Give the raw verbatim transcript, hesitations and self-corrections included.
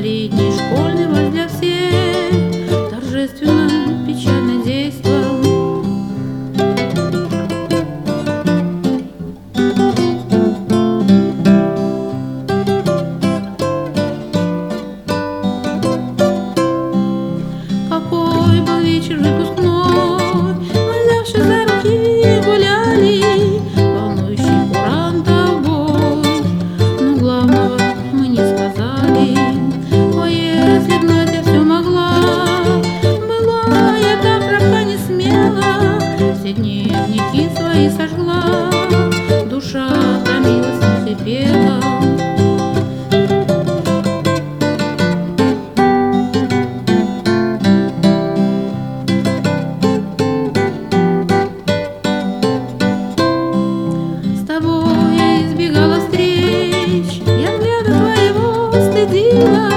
средний школьный вальс для всех торжественно, печально действовал. Какой был вечер выпускной, мы, взявшись за руки, гуляли, волнующий курантов бой, но главного мы не сказали. О, если б знать я все могла, была я так робка не смела, все дневники свои сожгла, душа томилась, не терпела. Избегала встреч, я взгляда твоего стыдила.